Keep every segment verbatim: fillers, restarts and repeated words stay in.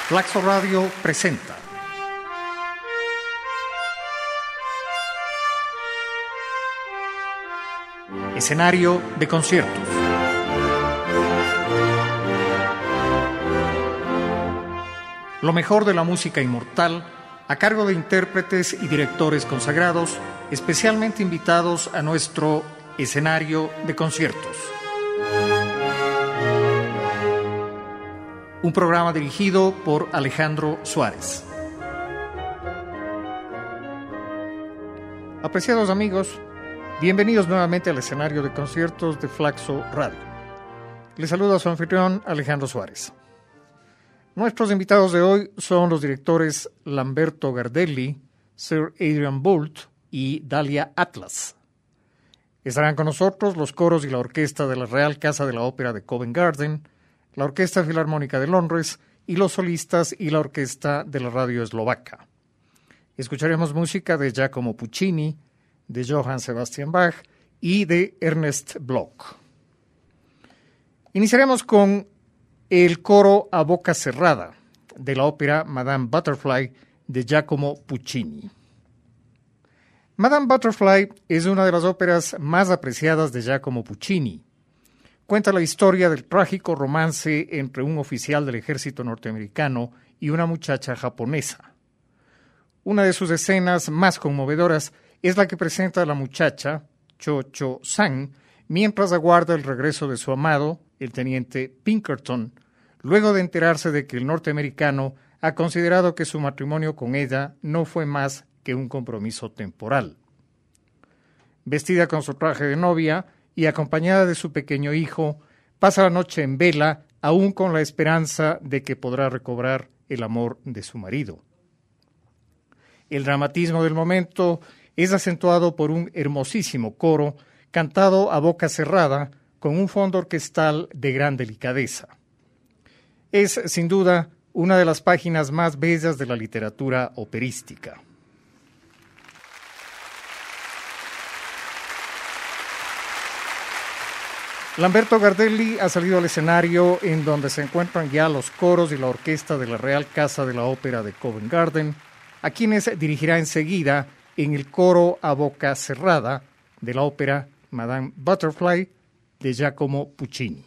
Flaxo Radio presenta Escenario de conciertos. Lo mejor de la música inmortal a cargo de intérpretes y directores consagrados, especialmente invitados a nuestro escenario de conciertos. Un programa dirigido por Alejandro Suárez. Apreciados amigos, bienvenidos nuevamente al escenario de conciertos de Flaxo Radio. Les saluda su anfitrión Alejandro Suárez. Nuestros invitados de hoy son los directores Lamberto Gardelli, Sir Adrian Boult y Dalia Atlas. Estarán con nosotros los coros y la orquesta de la Real Casa de la Ópera de Covent Garden, la Orquesta Filarmónica de Londres y los solistas y la orquesta de la radio eslovaca. Escucharemos música de Giacomo Puccini, de Johann Sebastian Bach y de Ernst Bloch. Iniciaremos con el coro a boca cerrada de la ópera Madame Butterfly de Giacomo Puccini. Madame Butterfly es una de las óperas más apreciadas de Giacomo Puccini. Cuenta la historia del trágico romance entre un oficial del ejército norteamericano y una muchacha japonesa. Una de sus escenas más conmovedoras es la que presenta a la muchacha, Cho-Cho-san, mientras aguarda el regreso de su amado, el teniente Pinkerton, luego de enterarse de que el norteamericano ha considerado que su matrimonio con ella no fue más que un compromiso temporal. Vestida con su traje de novia y acompañada de su pequeño hijo, pasa la noche en vela, aún con la esperanza de que podrá recobrar el amor de su marido. El dramatismo del momento es acentuado por un hermosísimo coro cantado a boca cerrada con un fondo orquestal de gran delicadeza. Es, sin duda, una de las páginas más bellas de la literatura operística. Lamberto Gardelli ha salido al escenario en donde se encuentran ya los coros y la orquesta de la Real Casa de la Ópera de Covent Garden, a quienes dirigirá enseguida en el coro a boca cerrada de la ópera Madame Butterfly de Giacomo Puccini.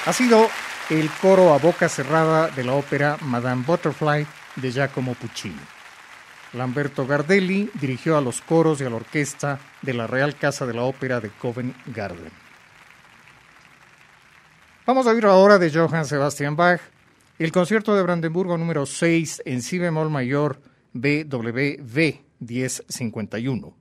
ha sido el coro a boca cerrada de la ópera Madame Butterfly de Giacomo Puccini. Lamberto Gardelli dirigió a los coros y a la orquesta de la Real Casa de la Ópera de Covent Garden. Vamos a oír ahora de Johann Sebastian Bach el concierto de Brandenburgo número seis en si bemol mayor B W V diez cincuenta y uno.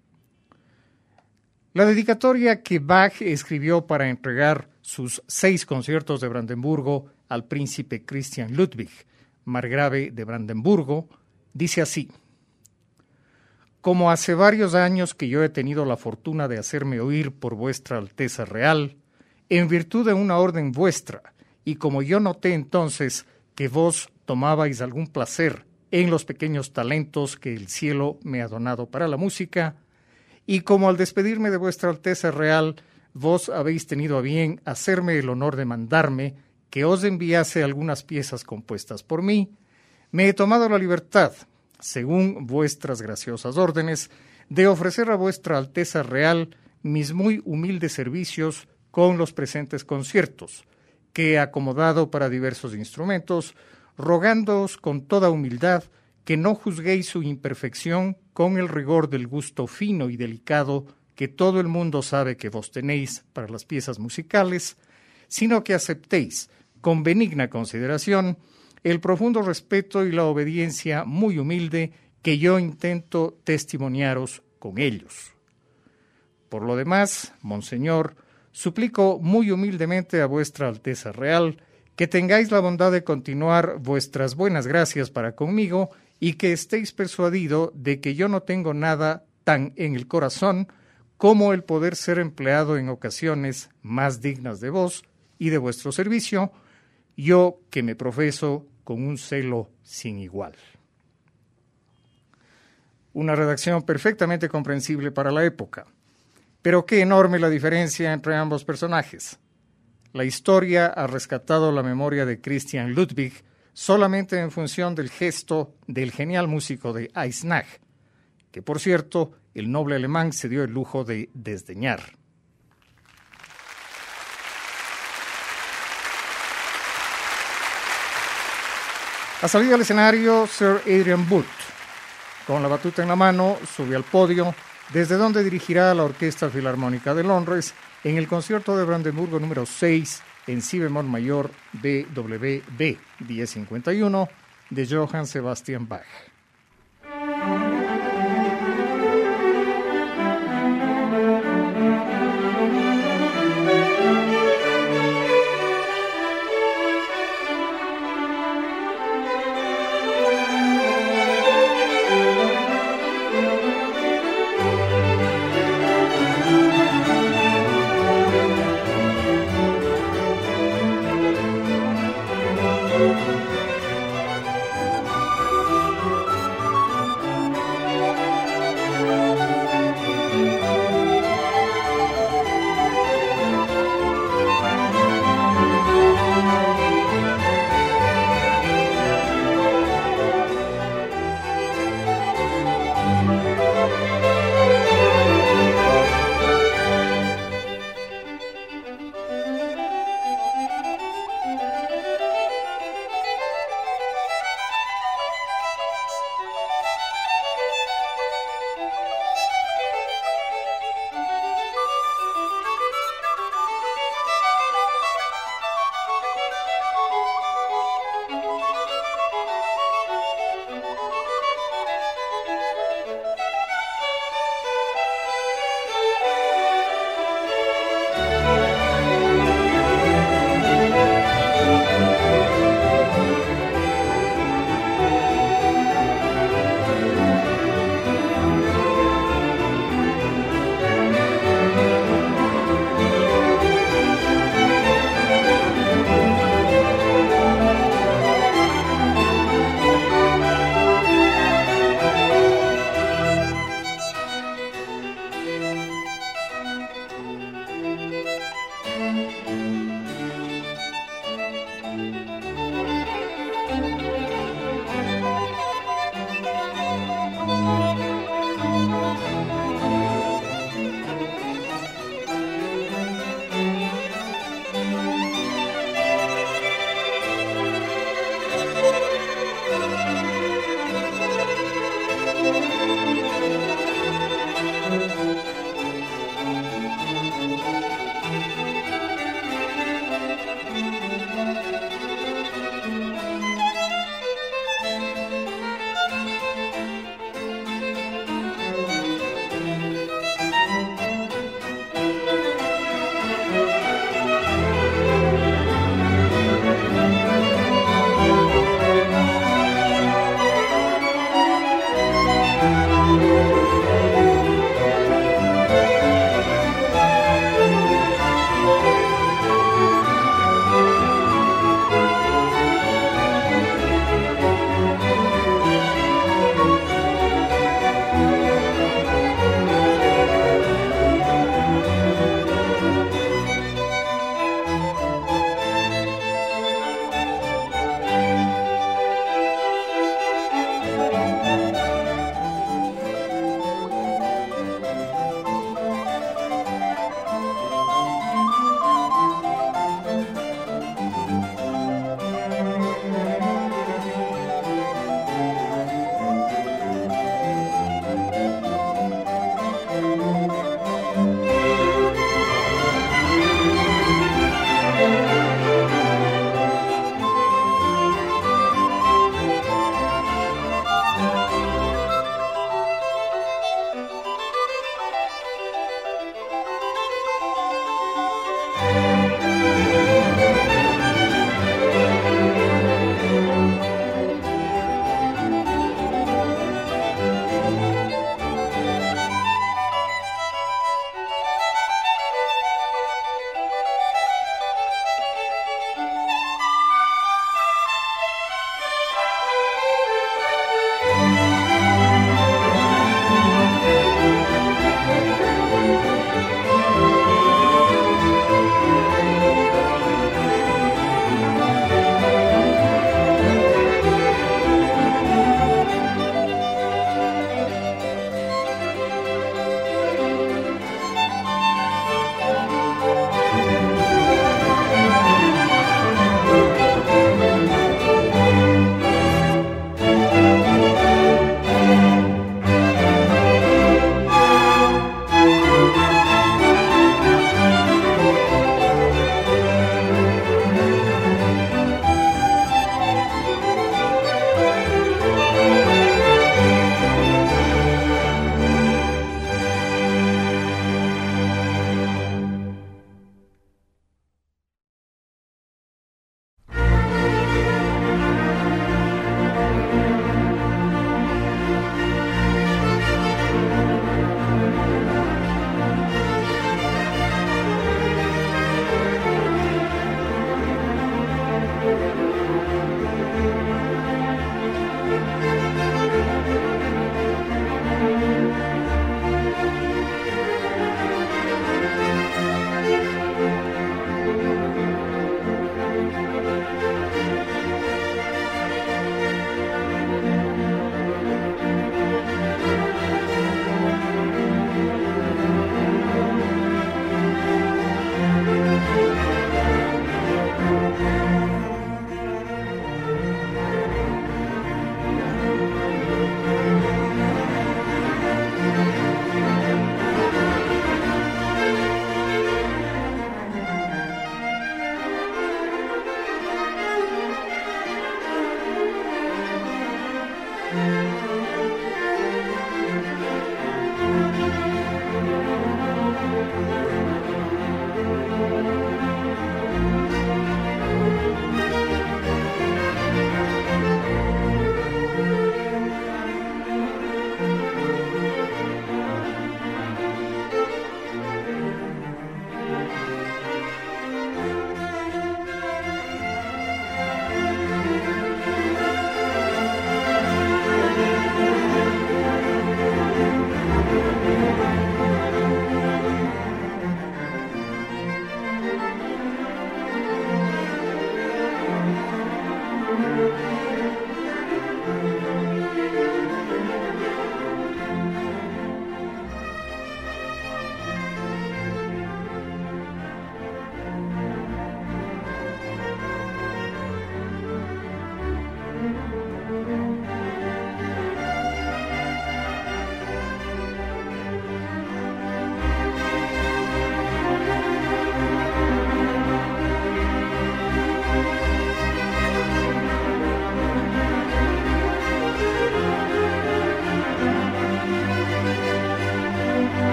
La dedicatoria que Bach escribió para entregar sus seis conciertos de Brandenburgo al príncipe Christian Ludwig, margrave de Brandenburgo, dice así: como hace varios años que yo he tenido la fortuna de hacerme oír por vuestra Alteza Real, en virtud de una orden vuestra, y como yo noté entonces que vos tomabais algún placer en los pequeños talentos que el cielo me ha donado para la música, y como al despedirme de vuestra Alteza Real, vos habéis tenido a bien hacerme el honor de mandarme que os enviase algunas piezas compuestas por mí, me he tomado la libertad, según vuestras graciosas órdenes, de ofrecer a vuestra Alteza Real mis muy humildes servicios con los presentes conciertos, que he acomodado para diversos instrumentos, rogándoos con toda humildad que no juzguéis su imperfección con el rigor del gusto fino y delicado que todo el mundo sabe que vos tenéis para las piezas musicales, sino que aceptéis con benigna consideración el profundo respeto y la obediencia muy humilde que yo intento testimoniaros con ellos. Por lo demás, monseñor, suplico muy humildemente a vuestra Alteza Real que tengáis la bondad de continuar vuestras buenas gracias para conmigo y que estéis persuadido de que yo no tengo nada tan en el corazón como el poder ser empleado en ocasiones más dignas de vos y de vuestro servicio, yo que me profeso con un celo sin igual. Una redacción perfectamente comprensible para la época. Pero qué enorme la diferencia entre ambos personajes. La historia ha rescatado la memoria de Christian Ludwig solamente en función del gesto del genial músico de Eisenach, que por cierto el noble alemán se dio el lujo de desdeñar. Ha salido al escenario Sir Adrian Booth. Con la batuta en la mano, sube al podio, desde donde dirigirá a la Orquesta Filarmónica de Londres en el concierto de Brandenburgo número seis en si bemol mayor B W V diez cincuenta y uno de Johann Sebastian Bach.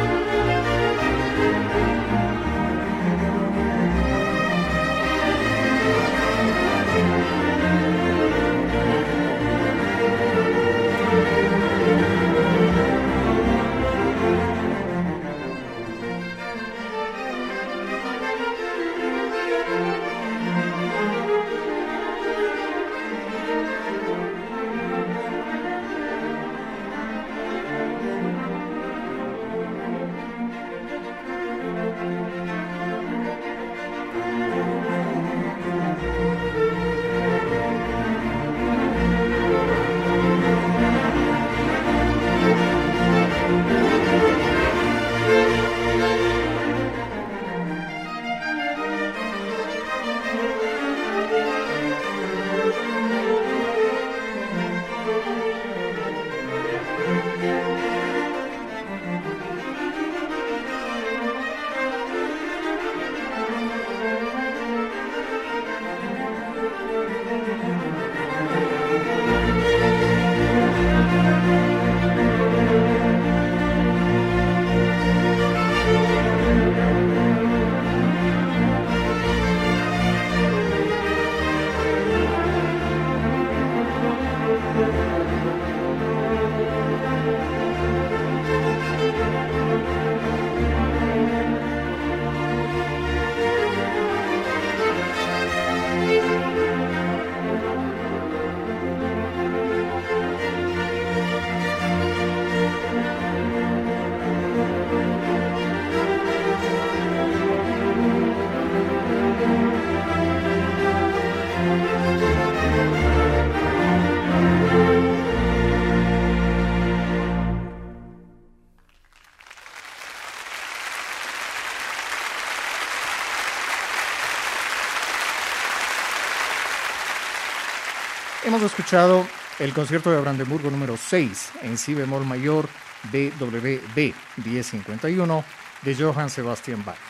Hemos escuchado el concierto de Brandenburgo número seis en si bemol mayor B W V diez cincuenta y uno de Johann Sebastian Bach.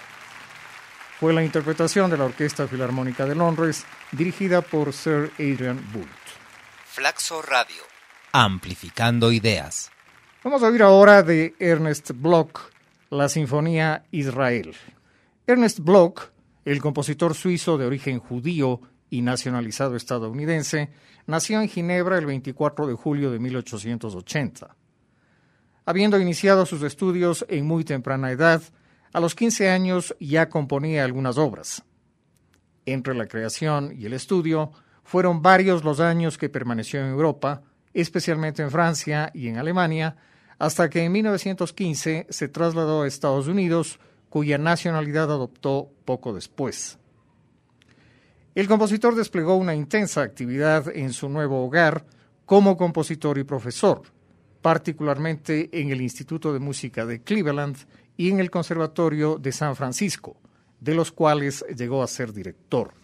Fue la interpretación de la Orquesta Filarmónica de Londres dirigida por Sir Adrian Boult. Flaxo Radio, amplificando ideas. Vamos a oír ahora de Ernst Bloch la Sinfonía Israel. Ernst Bloch, el compositor suizo de origen judío y nacionalizado estadounidense, nació en Ginebra el veinticuatro de julio de mil ochocientos ochenta. Habiendo iniciado sus estudios en muy temprana edad, a los quince años ya componía algunas obras. Entre la creación y el estudio, fueron varios los años que permaneció en Europa, especialmente en Francia y en Alemania, hasta que en mil novecientos quince se trasladó a Estados Unidos, cuya nacionalidad adoptó poco después. El compositor desplegó una intensa actividad en su nuevo hogar como compositor y profesor, particularmente en el Instituto de Música de Cleveland y en el Conservatorio de San Francisco, de los cuales llegó a ser director.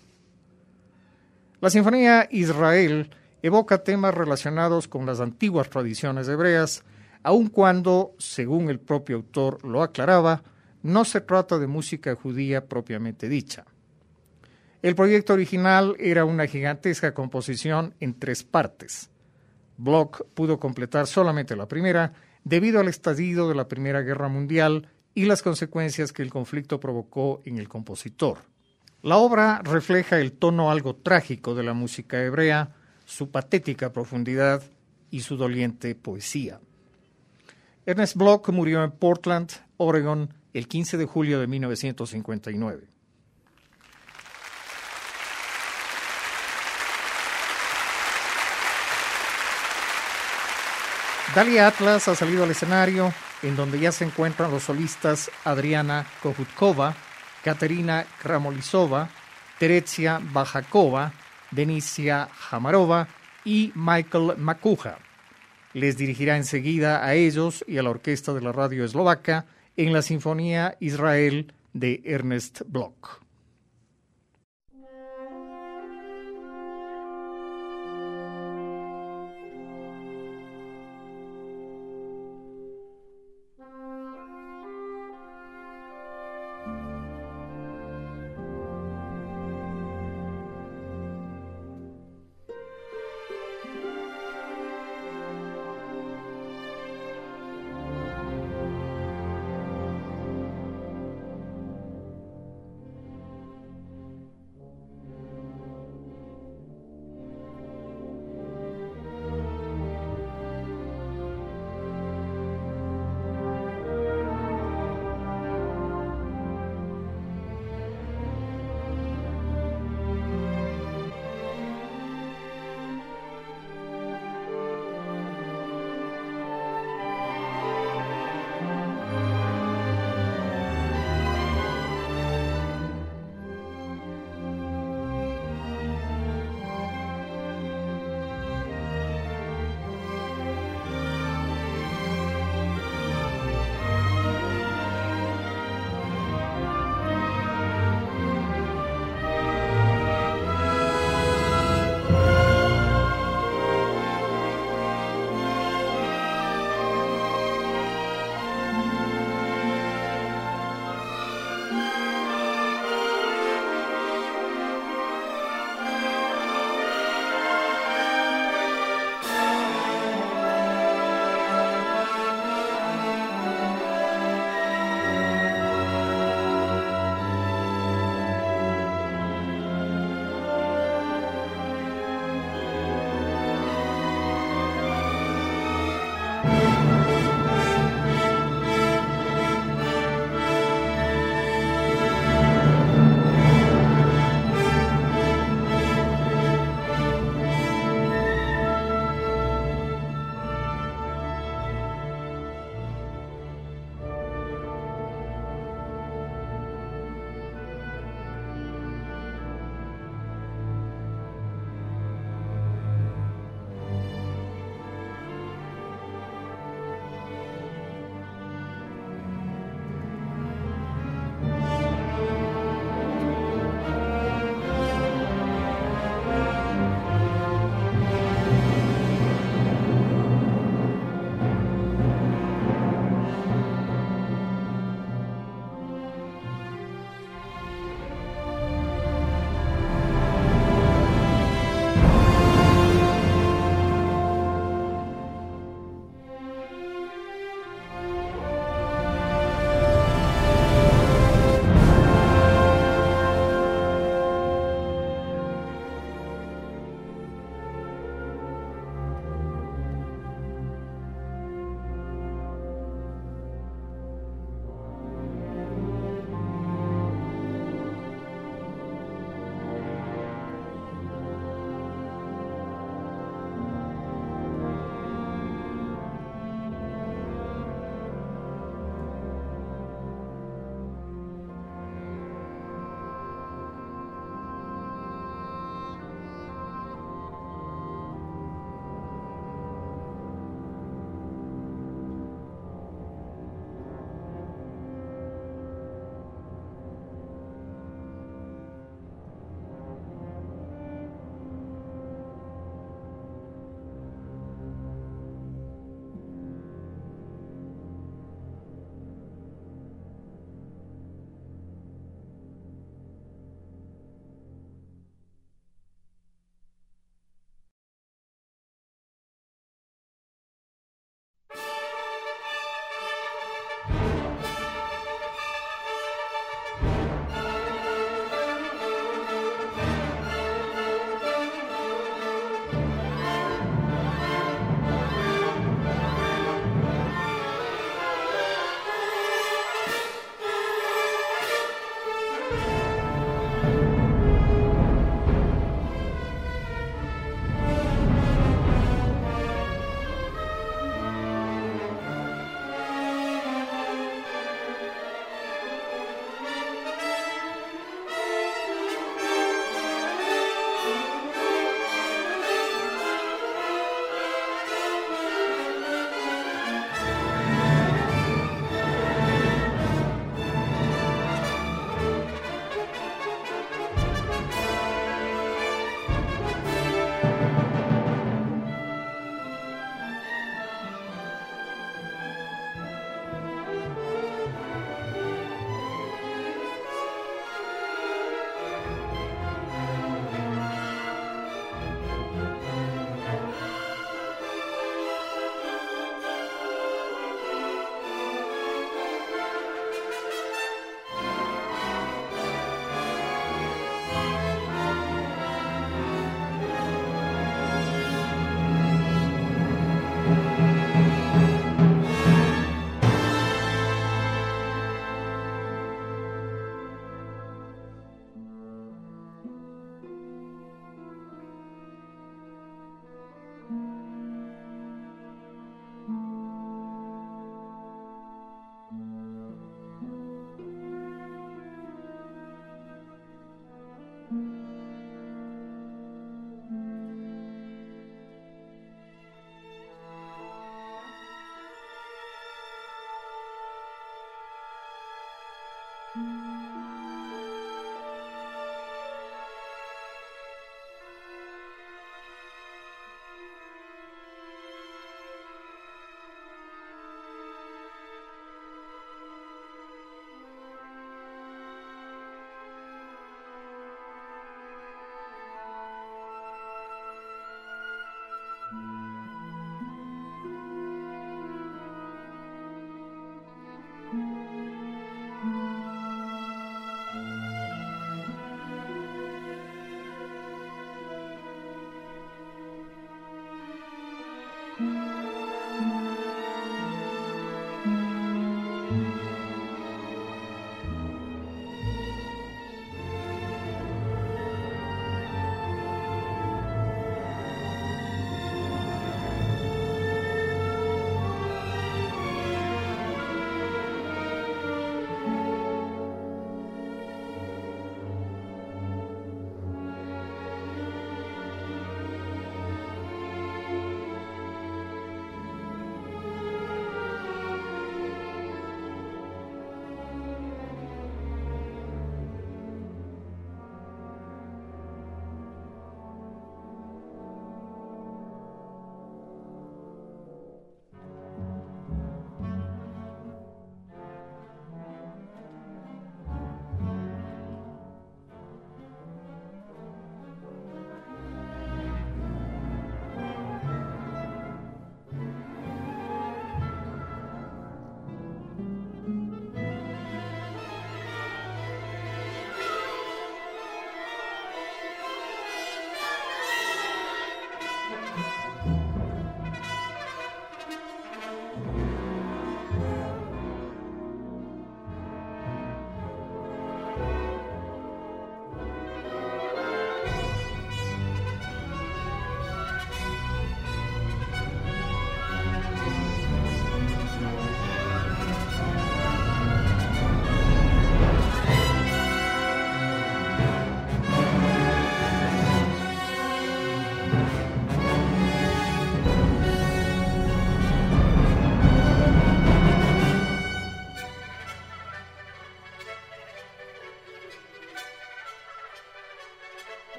La Sinfonía Israel evoca temas relacionados con las antiguas tradiciones hebreas, aun cuando, según el propio autor lo aclaraba, no se trata de música judía propiamente dicha. El proyecto original era una gigantesca composición en tres partes. Bloch pudo completar solamente la primera debido al estallido de la Primera Guerra Mundial y las consecuencias que el conflicto provocó en el compositor. La obra refleja el tono algo trágico de la música hebrea, su patética profundidad y su doliente poesía. Ernst Bloch murió en Portland, Oregon, el quince de julio de mil novecientos cincuenta y nueve. Dalia Atlas ha salido al escenario, en donde ya se encuentran los solistas Adriana Kohutkova, Katerina Kramolisova, Terezia Bajakova, Denisia Hamarova y Michael Makucha. Les dirigirá enseguida a ellos y a la orquesta de la radio eslovaca en la Sinfonía Israel de Ernst Bloch.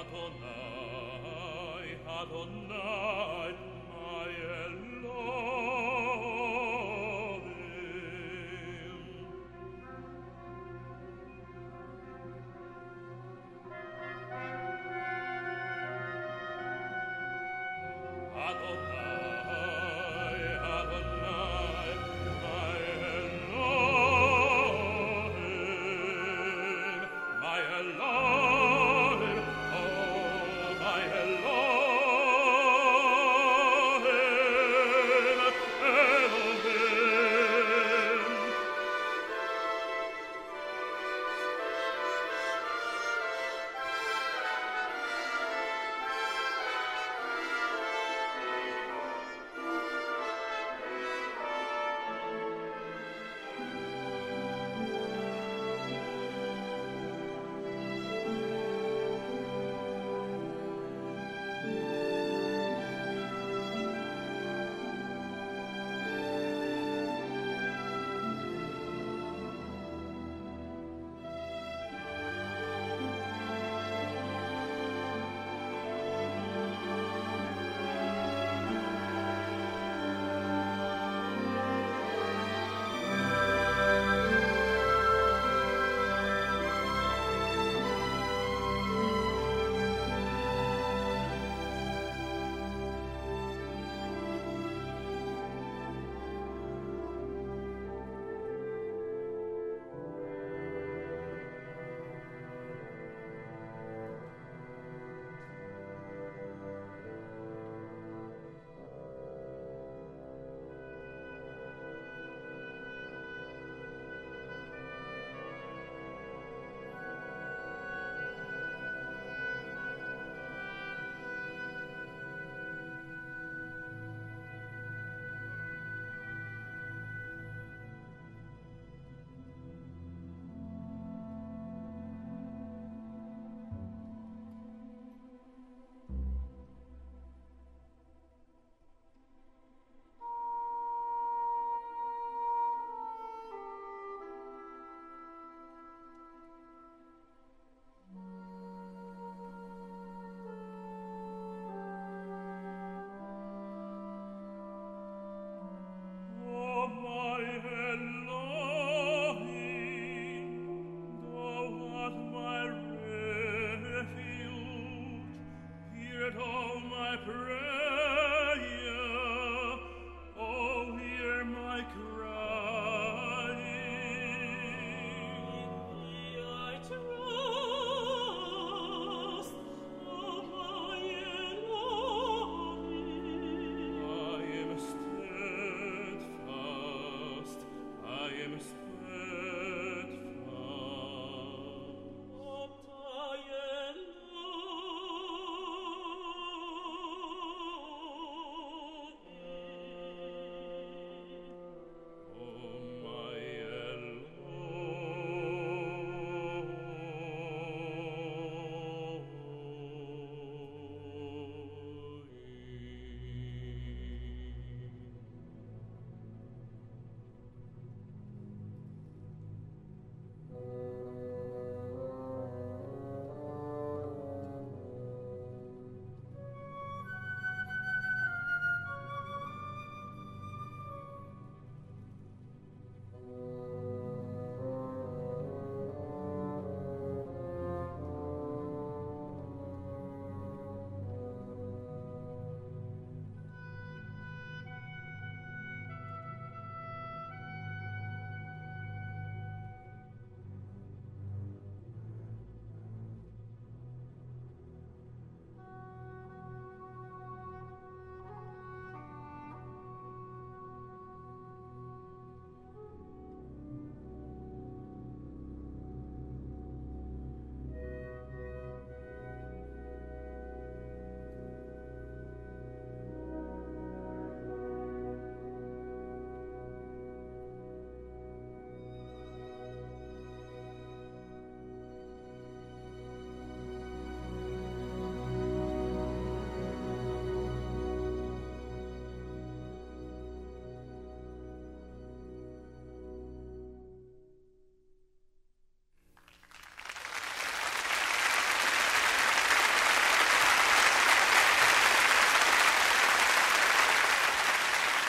Lord.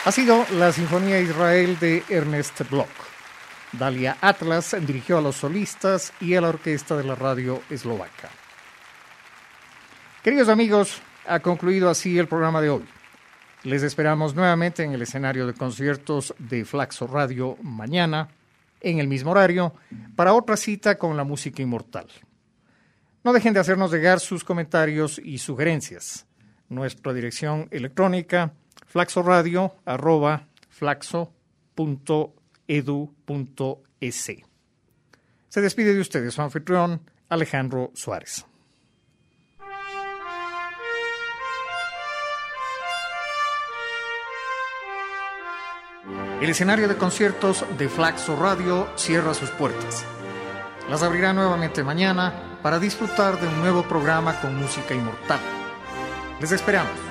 Ha sido la Sinfonía Israel de Ernest Bloch. Dalia Atlas dirigió a los solistas y a la orquesta de la radio eslovaca. Queridos amigos, ha concluido así el programa de hoy. Les esperamos nuevamente en el escenario de conciertos de Flaxo Radio mañana, en el mismo horario, para otra cita con la música inmortal. No dejen de hacernos llegar sus comentarios y sugerencias. Nuestra dirección electrónica flaxoradio arroba flaxo punto edu punto es. Se despide de ustedes su anfitrión Alejandro Suárez. El escenario de conciertos de Flaxo Radio cierra sus puertas. Las abrirá nuevamente mañana para disfrutar de un nuevo programa con música inmortal. Les esperamos.